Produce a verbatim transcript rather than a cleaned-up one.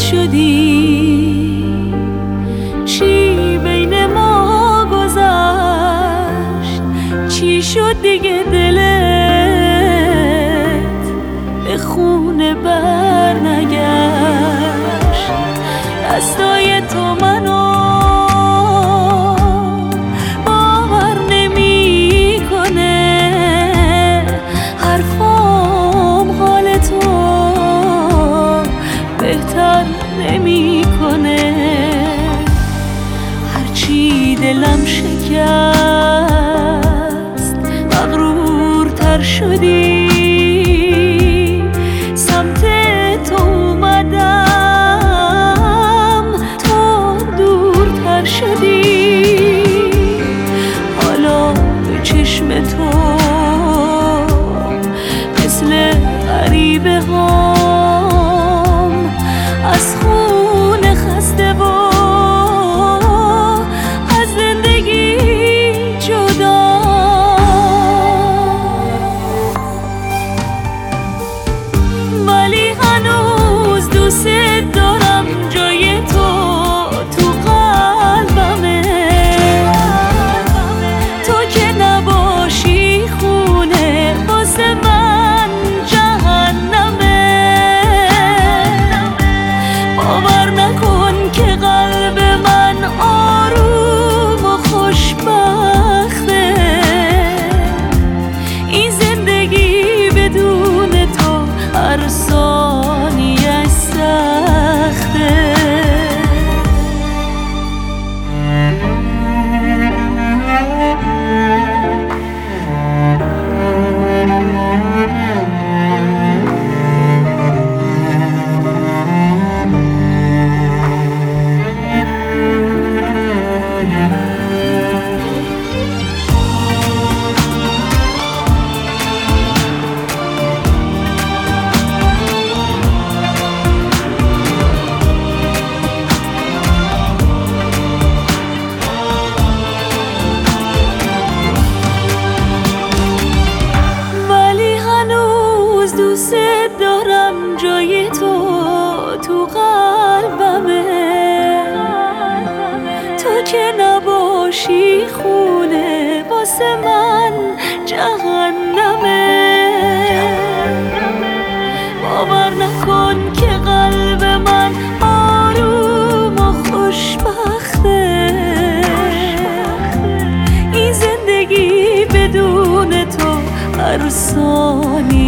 شدی، چی بین ما گذشت، چی شد دیگه دلت به خونه بر نگشت. دستای تو منو باور نمی کنه، حرفام حال تو بهتر نمی کنه. هرچی دلم شکست مغرورتر شدی، سمت تو اومدم تو دورتر شدی. حالا به چشم تو مثل غریبه هام از خون خسته و از زندگی جدا. ولی هنوز دوست دارم، جای تو تو قلبمه. تو که نباشی خونه واسه من جهنمه. باور نکن که قلب من آروم و خوشبخته. این زندگی بدون تو هر ثانیه سخته. دوست دارم، جای تو تو قلبمه. تو که نباشی خونه واسه من جهنمه. باور نکن که قلب من آروم و خوشبخته. این زندگی بدون تو هر ثانیه